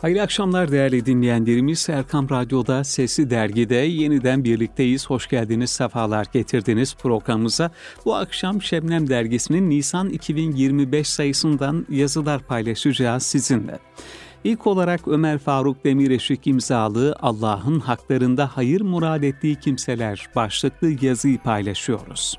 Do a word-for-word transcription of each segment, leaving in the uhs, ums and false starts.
Hayırlı akşamlar değerli dinleyenlerimiz. Erkam Radyo'da Sesli Dergi'de yeniden birlikteyiz. Hoş geldiniz, sefalar getirdiniz programımıza. Bu akşam Şebnem Dergisi'nin Nisan iki bin yirmi beş sayısından yazılar paylaşacağız sizinle. İlk olarak Ömer Faruk Demireshik imzalı Allah'ın haklarında hayır murad ettiği kimseler başlıklı yazıyı paylaşıyoruz.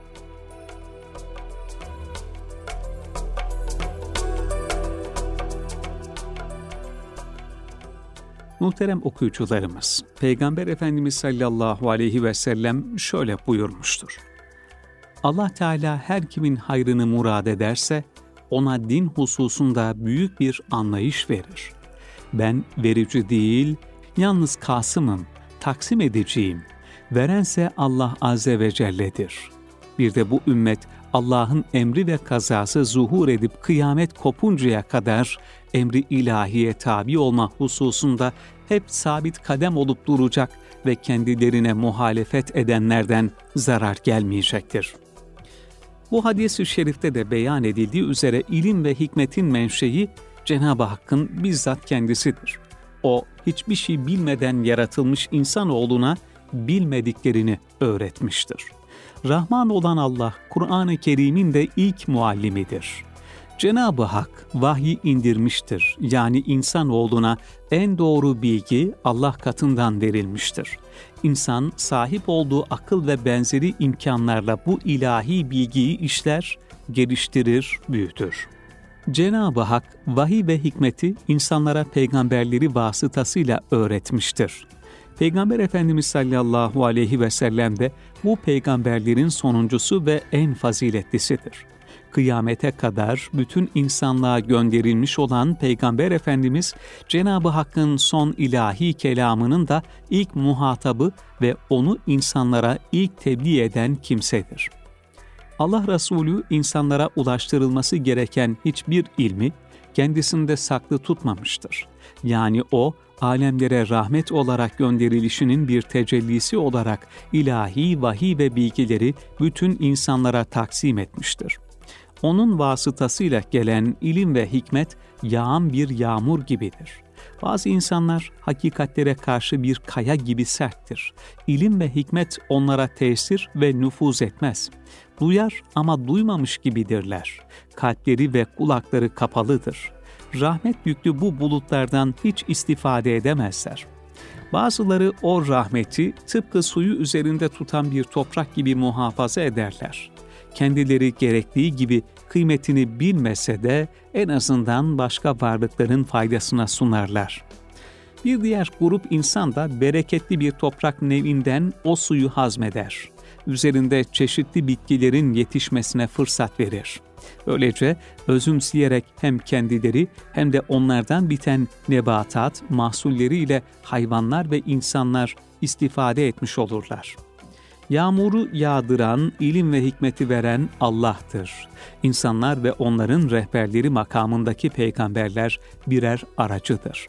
Muhterem okuyucularımız, Peygamber Efendimiz sallallahu aleyhi ve sellem şöyle buyurmuştur. Allah Teala her kimin hayrını murad ederse, ona din hususunda büyük bir anlayış verir. Ben verici değil, yalnız kasımım, taksim edeceğim. Verense Allah Azze ve Celle'dir. Bir de bu ümmet, Allah'ın emri ve kazası zuhur edip kıyamet kopuncaya kadar emri ilahiye tabi olma hususunda hep sabit kadem olup duracak ve kendilerine muhalefet edenlerden zarar gelmeyecektir. Bu hadis-i şerifte de beyan edildiği üzere ilim ve hikmetin menşei Cenab-ı Hakk'ın bizzat kendisidir. O, hiçbir şey bilmeden yaratılmış insanoğluna bilmediklerini öğretmiştir. Rahman olan Allah, Kur'an-ı Kerim'in de ilk muallimidir. Cenab-ı Hak vahyi indirmiştir. Yani insanoğluna en doğru bilgi Allah katından verilmiştir. İnsan sahip olduğu akıl ve benzeri imkanlarla bu ilahi bilgiyi işler, geliştirir, büyütür. Cenab-ı Hak vahiy ve hikmeti insanlara peygamberleri vasıtasıyla öğretmiştir. Peygamber Efendimiz sallallahu aleyhi ve sellem de bu peygamberlerin sonuncusu ve en faziletlisidir. Kıyamete kadar bütün insanlığa gönderilmiş olan Peygamber Efendimiz, Cenab-ı Hakk'ın son ilahi kelamının da ilk muhatabı ve onu insanlara ilk tebliğ eden kimsedir. Allah Resulü insanlara ulaştırılması gereken hiçbir ilmi kendisinde saklı tutmamıştır. Yani o, alemlere rahmet olarak gönderilişinin bir tecellisi olarak ilahi vahiy ve bilgileri bütün insanlara taksim etmiştir. Onun vasıtasıyla gelen ilim ve hikmet yağan bir yağmur gibidir. Bazı insanlar hakikatlere karşı bir kaya gibi serttir. İlim ve hikmet onlara tesir ve nüfuz etmez. Duyar ama duymamış gibidirler. Kalpleri ve kulakları kapalıdır. Rahmet yüklü bu bulutlardan hiç istifade edemezler. Bazıları o rahmeti tıpkı suyu üzerinde tutan bir toprak gibi muhafaza ederler. Kendileri gerektiği gibi kıymetini bilmese de en azından başka varlıkların faydasına sunarlar. Bir diğer grup insan da bereketli bir toprak nevinden o suyu hazmeder. Üzerinde çeşitli bitkilerin yetişmesine fırsat verir. Böylece özümseyerek hem kendileri hem de onlardan biten nebatat, mahsulleriyle hayvanlar ve insanlar istifade etmiş olurlar. Yağmuru yağdıran, ilim ve hikmeti veren Allah'tır. İnsanlar ve onların rehberleri makamındaki peygamberler birer aracıdır.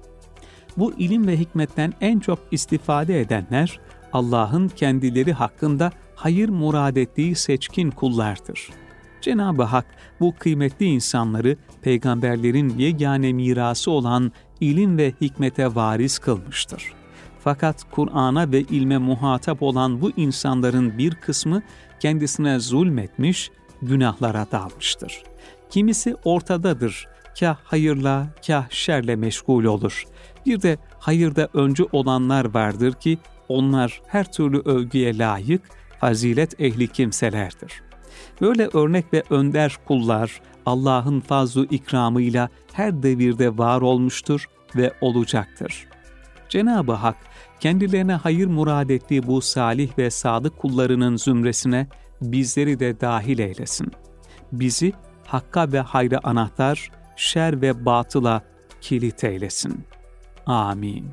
Bu ilim ve hikmetten en çok istifade edenler, Allah'ın kendileri hakkında hayır murad ettiği seçkin kullardır. Cenab-ı Hak bu kıymetli insanları peygamberlerin yegane mirası olan ilim ve hikmete varis kılmıştır. Fakat Kur'an'a ve ilme muhatap olan bu insanların bir kısmı kendisine zulmetmiş, günahlara dalmıştır. Kimisi ortadadır, kâh hayırla, kâh şerle meşgul olur. Bir de hayırda öncü olanlar vardır ki onlar her türlü övgüye layık, fazilet ehli kimselerdir. Böyle örnek ve önder kullar Allah'ın fazl-ı ikramıyla her devirde var olmuştur ve olacaktır. Cenab-ı Hak kendilerine hayır murad ettiği bu salih ve sadık kullarının zümresine bizleri de dahil eylesin. Bizi hakka ve hayra anahtar, şer ve batıla kilit eylesin. Amin.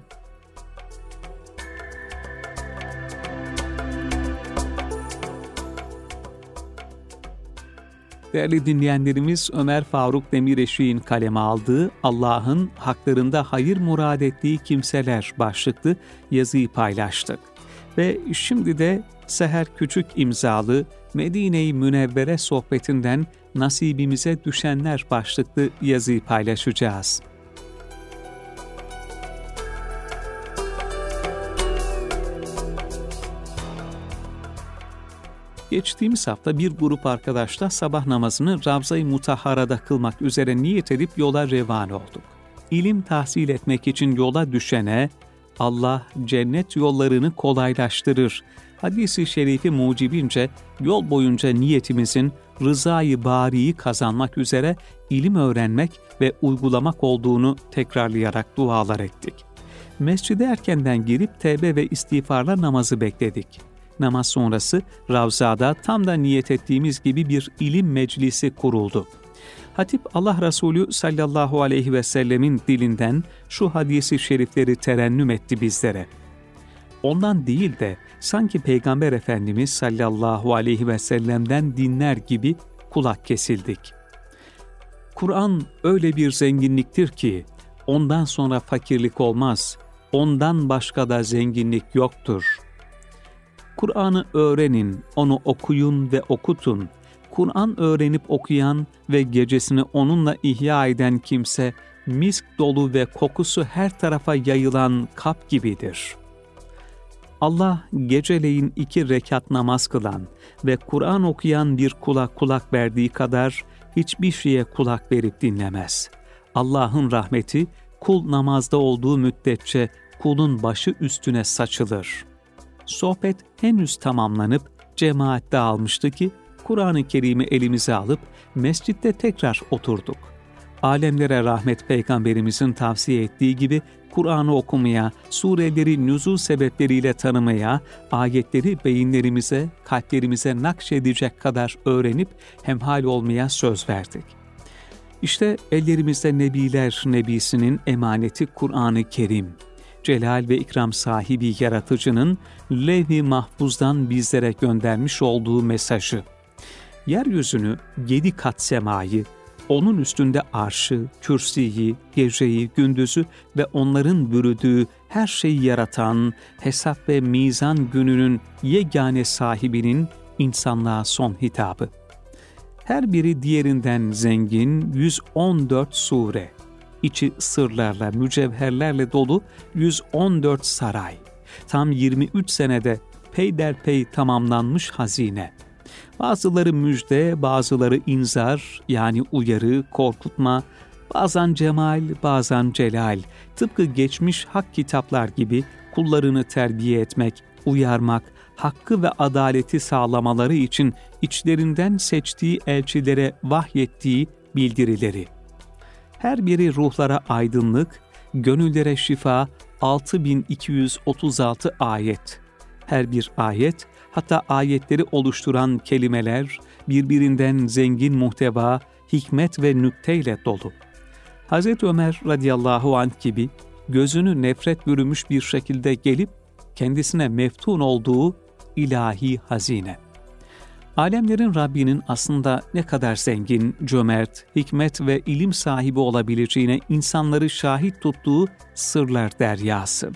Değerli dinleyenlerimiz, Ömer Faruk Demireshik'in kaleme aldığı Allah'ın haklarında hayır murad ettiği kimseler başlıklı yazıyı paylaştık. Ve şimdi de Seher Küçük imzalı Medine-i Münevvere sohbetinden nasibimize düşenler başlıklı yazıyı paylaşacağız. Geçtiğimiz hafta bir grup arkadaşla sabah namazını Ravza-i Mutahhara'da kılmak üzere niyet edip yola revan olduk. İlim tahsil etmek için yola düşene Allah cennet yollarını kolaylaştırır. Hadis-i şerifi mucibince yol boyunca niyetimizin rızayı bariyi kazanmak üzere ilim öğrenmek ve uygulamak olduğunu tekrarlayarak dualar ettik. Mescide erkenden girip tevbe ve istiğfarla namazı bekledik. Namaz sonrası Ravza'da tam da niyet ettiğimiz gibi bir ilim meclisi kuruldu. Hatip Allah Resulü sallallahu aleyhi ve sellemin dilinden şu hadisi şerifleri terennüm etti bizlere. Ondan değil de sanki Peygamber Efendimiz sallallahu aleyhi ve sellem'den dinler gibi kulak kesildik. Kur'an öyle bir zenginliktir ki ondan sonra fakirlik olmaz, ondan başka da zenginlik yoktur. Kur'an'ı öğrenin, onu okuyun ve okutun. Kur'an öğrenip okuyan ve gecesini onunla ihya eden kimse, misk dolu ve kokusu her tarafa yayılan kap gibidir. Allah geceleyin iki rekat namaz kılan ve Kur'an okuyan bir kula kulak verdiği kadar hiçbir şeye kulak verip dinlemez. Allah'ın rahmeti kul namazda olduğu müddetçe kulun başı üstüne saçılır. Sohbet henüz tamamlanıp cemaat dağılmıştı ki Kur'an-ı Kerim'i elimize alıp mescitte tekrar oturduk. Alemlere rahmet Peygamberimizin tavsiye ettiği gibi Kur'an'ı okumaya, sureleri nüzul sebepleriyle tanımaya, ayetleri beyinlerimize, kalplerimize nakşedecek kadar öğrenip hemhal olmaya söz verdik. İşte ellerimizde Nebiler Nebisi'nin emaneti Kur'an-ı Kerim. Celal ve ikram sahibi yaratıcının levh-i mahfuzdan bizlere göndermiş olduğu mesajı. Yeryüzünü, yedi kat semayı, onun üstünde arşı, kürsiyi, geceyi, gündüzü ve onların bürüdüğü her şeyi yaratan, hesap ve mizan gününün yegane sahibinin insanlığa son hitabı. Her biri diğerinden zengin yüz on dört sure, içi sırlarla, mücevherlerle dolu yüz on dört saray, tam yirmi üç senede peyderpey tamamlanmış hazine. Bazıları müjde, bazıları inzar yani uyarı, korkutma, bazen cemal, bazen celal, tıpkı geçmiş hak kitaplar gibi kullarını terbiye etmek, uyarmak, hakkı ve adaleti sağlamaları için içlerinden seçtiği elçilere vahyettiği bildirileri. Her biri ruhlara aydınlık, gönüllere şifa, altı bin iki yüz otuz altı ayet. Her bir ayet, hatta ayetleri oluşturan kelimeler, birbirinden zengin muhteva, hikmet ve nükteyle dolu. Hazreti Ömer radıyallahu anh gibi gözünü nefret bürümüş bir şekilde gelip kendisine meftun olduğu ilahi hazine. Alemlerin Rabbinin aslında ne kadar zengin, cömert, hikmet ve ilim sahibi olabileceğine insanları şahit tuttuğu sırlar deryası.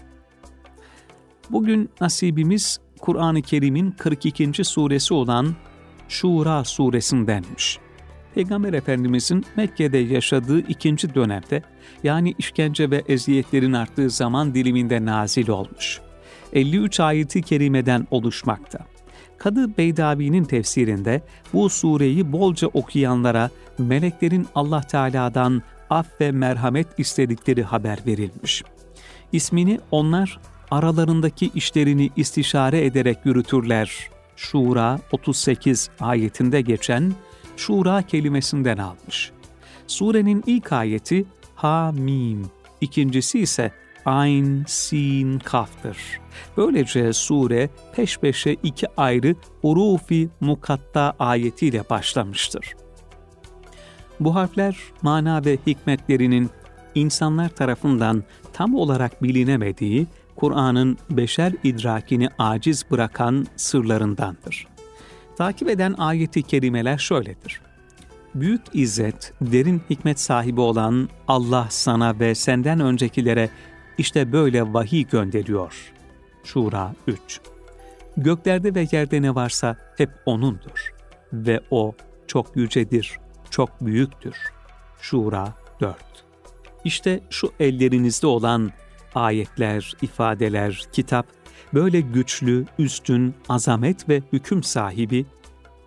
Bugün nasibimiz Kur'an-ı Kerim'in kırk ikinci suresi olan Şura suresindenmiş. Peygamber Efendimizin Mekke'de yaşadığı ikinci dönemde, yani işkence ve eziyetlerin arttığı zaman diliminde nazil olmuş. elli üç ayeti kerimeden oluşmakta. Kadı Beydavi'nin tefsirinde bu sureyi bolca okuyanlara meleklerin Allah Teala'dan af ve merhamet istedikleri haber verilmiş. İsmini onlar aralarındaki işlerini istişare ederek yürütürler. Şura otuz sekiz ayetinde geçen Şura kelimesinden almış. Surenin ilk ayeti Ha-Mim, ikincisi ise Ayn, Sin, Kaf'tır. Böylece sure peş peşe iki ayrı hurufi mukatta ayetiyle başlamıştır. Bu harfler mana ve hikmetlerinin insanlar tarafından tam olarak bilinemediği, Kur'an'ın beşer idrakini aciz bırakan sırlarındandır. Takip eden ayeti kerimeler şöyledir. Büyük izzet, derin hikmet sahibi olan Allah sana ve senden öncekilere işte böyle vahiy gönderiyor. Şura üç. Göklerde ve yerde ne varsa hep O'nundur ve O çok yücedir, çok büyüktür. Şura dört. İşte şu ellerinizde olan ayetler, ifadeler, kitap, böyle güçlü, üstün, azamet ve hüküm sahibi,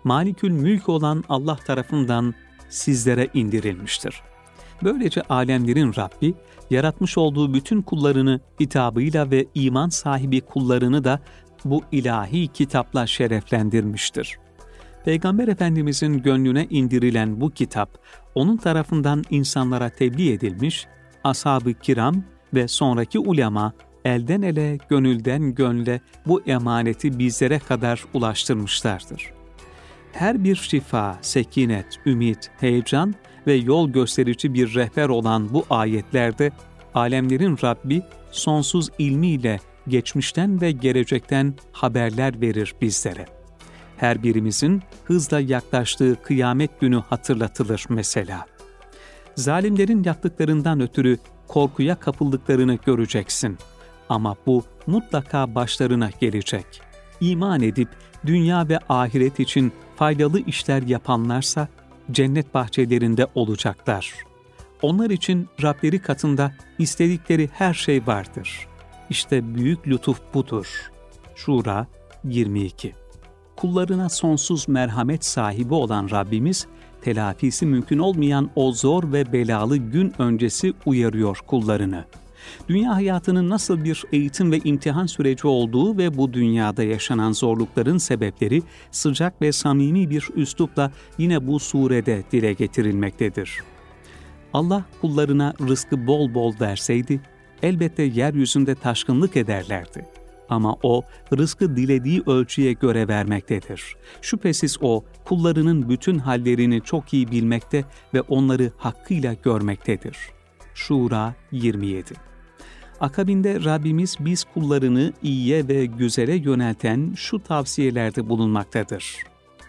Malikül Mülk olan Allah tarafından sizlere indirilmiştir. Böylece alemlerin Rabbi, yaratmış olduğu bütün kullarını hitabıyla ve iman sahibi kullarını da bu ilahi kitapla şereflendirmiştir. Peygamber Efendimizin gönlüne indirilen bu kitap, onun tarafından insanlara tebliğ edilmiş, ashab-ı kiram ve sonraki ulema, elden ele, gönülden gönle bu emaneti bizlere kadar ulaştırmışlardır. Her bir şifa, sekinet, ümit, heyecan ve yol gösterici bir rehber olan bu ayetlerde, alemlerin Rabbi sonsuz ilmiyle geçmişten ve gelecekten haberler verir bizlere. Her birimizin hızla yaklaştığı kıyamet günü hatırlatılır mesela. Zalimlerin yaptıklarından ötürü korkuya kapıldıklarını göreceksin. Ama bu mutlaka başlarına gelecek. İman edip dünya ve ahiret için faydalı işler yapanlarsa cennet bahçelerinde olacaklar. Onlar için Rableri katında istedikleri her şey vardır. İşte büyük lütuf budur. Şura yirmi iki. Kullarına sonsuz merhamet sahibi olan Rabbimiz, telafisi mümkün olmayan o zor ve belalı gün öncesi uyarıyor kullarını. Dünya hayatının nasıl bir eğitim ve imtihan süreci olduğu ve bu dünyada yaşanan zorlukların sebepleri sıcak ve samimi bir üslupla yine bu surede dile getirilmektedir. Allah kullarına rızkı bol bol verseydi, elbette yeryüzünde taşkınlık ederlerdi. Ama O, rızkı dilediği ölçüye göre vermektedir. Şüphesiz O, kullarının bütün hallerini çok iyi bilmekte ve onları hakkıyla görmektedir. Şura yirmi yedi. Akabinde Rabbimiz biz kullarını iyiye ve güzele yönelten şu tavsiyelerde bulunmaktadır.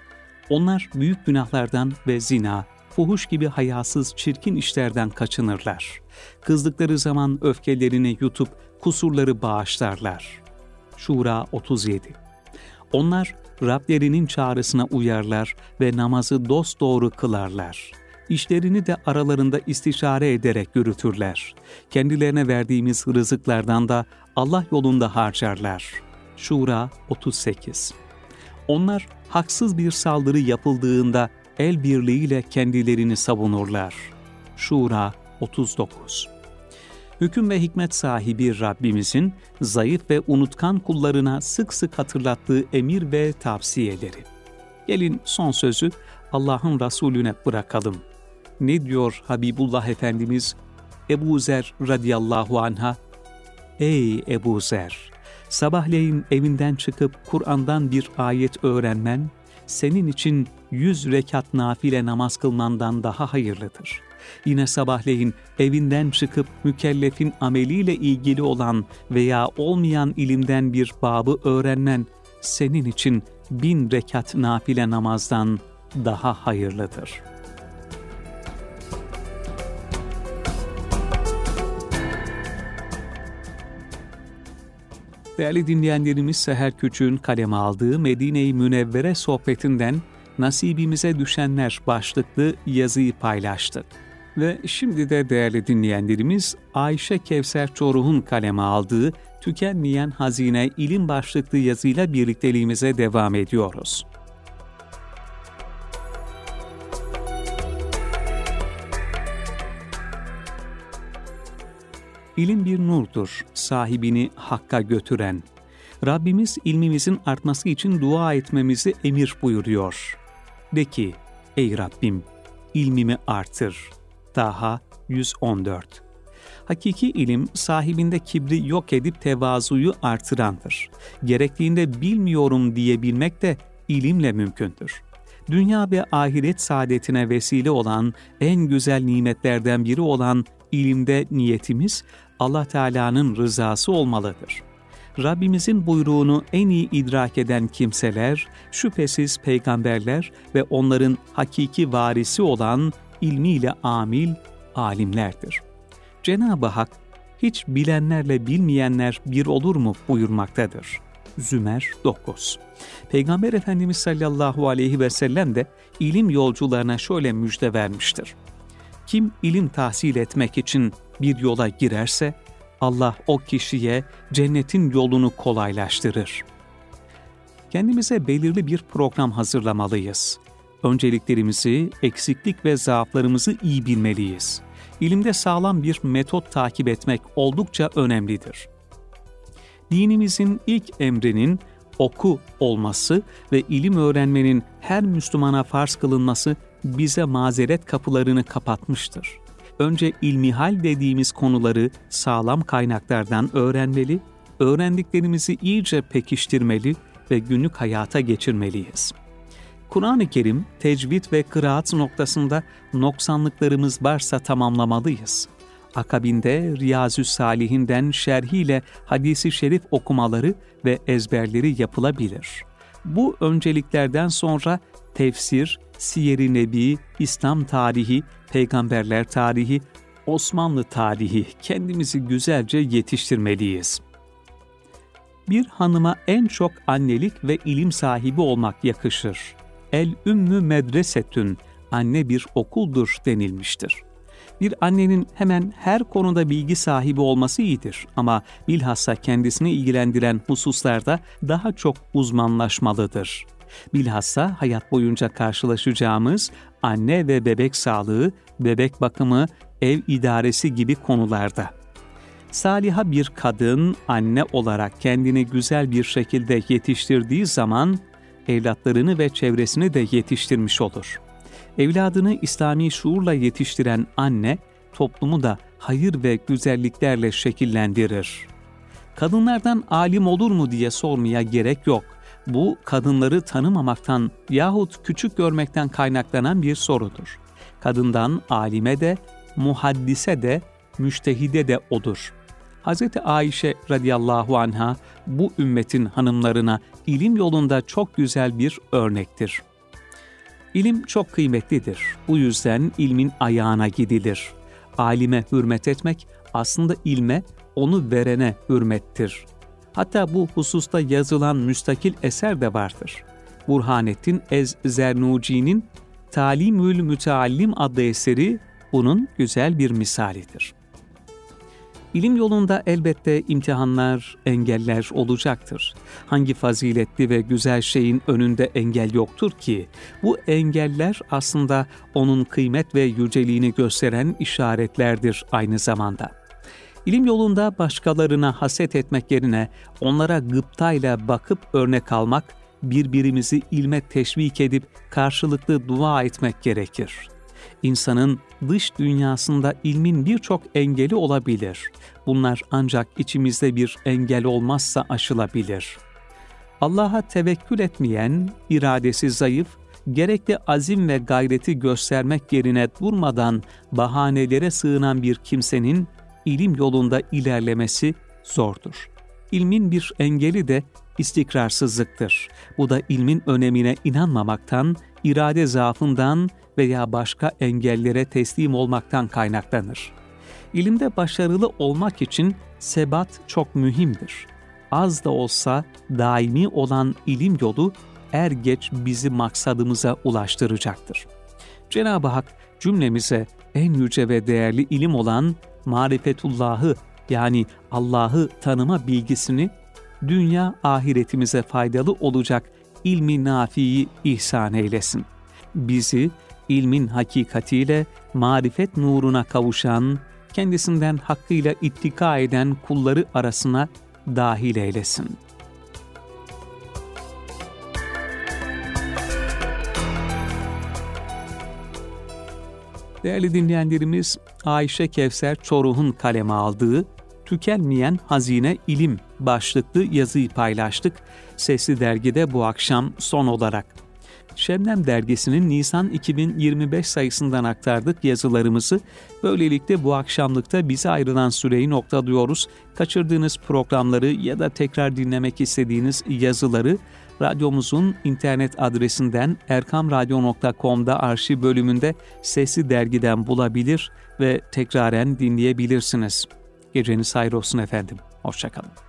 Onlar büyük günahlardan ve zina, fuhuş gibi hayasız çirkin işlerden kaçınırlar. Kızdıkları zaman öfkelerini yutup kusurları bağışlarlar. Şura otuz yedi. Onlar Rablerinin çağrısına uyarlar ve namazı dosdoğru kılarlar. İşlerini de aralarında istişare ederek yürütürler. Kendilerine verdiğimiz rızıklardan da Allah yolunda harcarlar. Şura otuz sekiz. Onlar haksız bir saldırı yapıldığında el birliğiyle kendilerini savunurlar. Şura otuz dokuz. Hüküm ve hikmet sahibi Rabbimizin zayıf ve unutkan kullarına sık sık hatırlattığı emir ve tavsiyeleri. Gelin son sözü Allah'ın Resulüne bırakalım. Ne diyor Habibullah Efendimiz Ebu Zer radıyallahu anh'a? Ey Ebu Zer! Sabahleyin evinden çıkıp Kur'an'dan bir ayet öğrenmen, senin için yüz rekat nafile namaz kılmandan daha hayırlıdır. Yine sabahleyin evinden çıkıp mükellefin ameliyle ilgili olan veya olmayan ilimden bir babı öğrenmen, senin için bin rekat nafile namazdan daha hayırlıdır. Değerli dinleyenlerimiz, Seher Küçük'ün kaleme aldığı Medine-i Münevvere sohbetinden Nasibimize Düşenler başlıklı yazıyı paylaştık. Ve şimdi de değerli dinleyenlerimiz, Ayşe Kevser Çoruh'un kaleme aldığı Tükenmeyen Hazine ilim başlıklı yazıyla birlikteliğimize devam ediyoruz. İlim bir nurdur, sahibini hakka götüren. Rabbimiz ilmimizin artması için dua etmemizi emir buyuruyor. De ki, ey Rabbim, ilmimi artır. Taha yüz on dört. Hakiki ilim, sahibinde kibri yok edip tevazuyu artırandır. Gerektiğinde bilmiyorum diyebilmek de ilimle mümkündür. Dünya ve ahiret saadetine vesile olan, en güzel nimetlerden biri olan ilimde niyetimiz, Allah Teala'nın rızası olmalıdır. Rabbimizin buyruğunu en iyi idrak eden kimseler, şüphesiz peygamberler ve onların hakiki varisi olan ilmiyle amil alimlerdir. Cenab-ı Hak, hiç bilenlerle bilmeyenler bir olur mu buyurmaktadır. Zümer dokuz. Peygamber Efendimiz sallallahu aleyhi ve sellem de ilim yolcularına şöyle müjde vermiştir. Kim ilim tahsil etmek için bir yola girerse, Allah o kişiye cennetin yolunu kolaylaştırır. Kendimize belirli bir program hazırlamalıyız. Önceliklerimizi, eksiklik ve zaaflarımızı iyi bilmeliyiz. İlimde sağlam bir metot takip etmek oldukça önemlidir. Dinimizin ilk emrinin oku olması ve ilim öğrenmenin her Müslümana farz kılınması bize mazeret kapılarını kapatmıştır. Önce ilmihal dediğimiz konuları sağlam kaynaklardan öğrenmeli, öğrendiklerimizi iyice pekiştirmeli ve günlük hayata geçirmeliyiz. Kur'an-ı Kerim, tecvid ve kıraat noktasında noksanlıklarımız varsa tamamlamalıyız. Akabinde Riyazü's-Salihinden şerhiyle hadisi şerif okumaları ve ezberleri yapılabilir. Bu önceliklerden sonra tefsir, Siyer-i Nebi, İslam tarihi, peygamberler tarihi, Osmanlı tarihi kendimizi güzelce yetiştirmeliyiz. Bir hanıma en çok annelik ve ilim sahibi olmak yakışır. El-ümmü medresetün, anne bir okuldur denilmiştir. Bir annenin hemen her konuda bilgi sahibi olması iyidir ama bilhassa kendisini ilgilendiren hususlarda daha çok uzmanlaşmalıdır. Bilhassa hayat boyunca karşılaşacağımız anne ve bebek sağlığı, bebek bakımı, ev idaresi gibi konularda. Saliha bir kadın anne olarak kendini güzel bir şekilde yetiştirdiği zaman evlatlarını ve çevresini de yetiştirmiş olur. Evladını İslami şuurla yetiştiren anne, toplumu da hayır ve güzelliklerle şekillendirir. Kadınlardan alim olur mu diye sormaya gerek yok. Bu, kadınları tanımamaktan yahut küçük görmekten kaynaklanan bir sorudur. Kadından alime de, muhaddise de, müştehide de odur. Hazreti Ayşe radıyallahu anha bu ümmetin hanımlarına ilim yolunda çok güzel bir örnektir. İlim çok kıymetlidir. Bu yüzden ilmin ayağına gidilir. Alime hürmet etmek aslında ilme, onu verene hürmettir. Hatta bu hususta yazılan müstakil eser de vardır. Burhanettin Ez-Zernuci'nin Talimül Müteallim adlı eseri bunun güzel bir misalidir. İlim yolunda elbette imtihanlar, engeller olacaktır. Hangi faziletli ve güzel şeyin önünde engel yoktur ki? Bu engeller aslında onun kıymet ve yüceliğini gösteren işaretlerdir aynı zamanda. İlim yolunda başkalarına haset etmek yerine onlara gıptayla bakıp örnek almak, birbirimizi ilme teşvik edip karşılıklı dua etmek gerekir. İnsanın dış dünyasında ilmin birçok engeli olabilir. Bunlar ancak içimizde bir engel olmazsa aşılabilir. Allah'a tevekkül etmeyen, iradesi zayıf, gerekli azim ve gayreti göstermek yerine durmadan bahanelere sığınan bir kimsenin ilim yolunda ilerlemesi zordur. İlmin bir engeli de istikrarsızlıktır. Bu da ilmin önemine inanmamaktan, irade zaafından veya başka engellere teslim olmaktan kaynaklanır. İlimde başarılı olmak için sebat çok mühimdir. Az da olsa daimi olan ilim yolu er geç bizi maksadımıza ulaştıracaktır. Cenab-ı Hak cümlemize en yüce ve değerli ilim olan marifetullahı yani Allah'ı tanıma bilgisini dünya ahiretimize faydalı olacak ilmi nafiyi ihsan eylesin. Bizi ilmin hakikatiyle marifet nuruna kavuşan, kendisinden hakkıyla ittika eden kulları arasına dahil eylesin. Değerli dinleyenlerimiz, Ayşe Kevser Çoruh'un kaleme aldığı Tükenmeyen Hazine İlim başlıklı yazıyı paylaştık. Sesli Dergi'de bu akşam son olarak. Şebnem Dergisi'nin Nisan iki bin yirmi beş sayısından aktardık yazılarımızı. Böylelikle bu akşamlıkta bize ayrılan süreyi noktalıyoruz. Kaçırdığınız programları ya da tekrar dinlemek istediğiniz yazıları radyomuzun internet adresinden erkam radyo nokta com'da arşiv bölümünde Sesli Dergi'den bulabilir ve tekraren dinleyebilirsiniz. Geceniz hayır olsun efendim. Hoşça kalın.